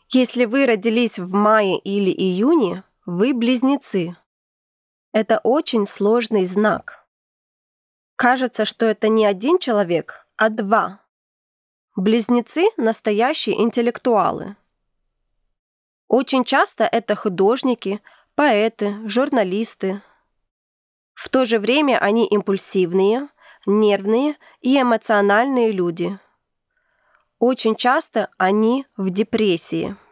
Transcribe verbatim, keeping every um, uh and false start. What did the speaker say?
Если вы родились в мае или июне, вы близнецы. Это очень сложный знак. Кажется, что это не один человек, а два. Близнецы – настоящие интеллектуалы. Очень часто это художники, поэты, журналисты. В то же время они импульсивные, нервные и эмоциональные люди. Очень часто они в депрессии.